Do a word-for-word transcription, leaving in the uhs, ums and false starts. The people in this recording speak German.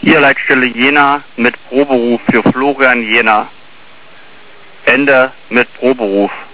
Hier Leitstelle Jena mit Proberuf für Florian Jena. Ende mit Proberuf.